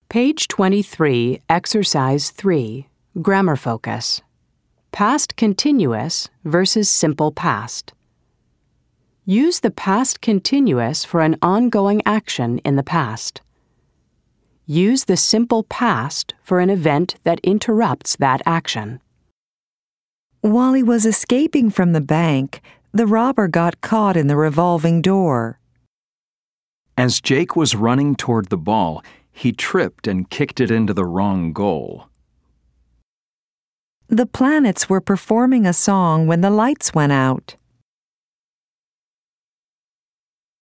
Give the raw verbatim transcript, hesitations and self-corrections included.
Page twenty-three, Exercise three, Grammar Focus. Past continuous versus simple past. Use the past continuous for an ongoing action in the past. Use the simple past for an event that interrupts that action. While he was escaping from the bank, the robber got caught in the revolving door. As Jake was running toward the ball, he tripped and kicked it into the wrong goal. The planets were performing a song when the lights went out.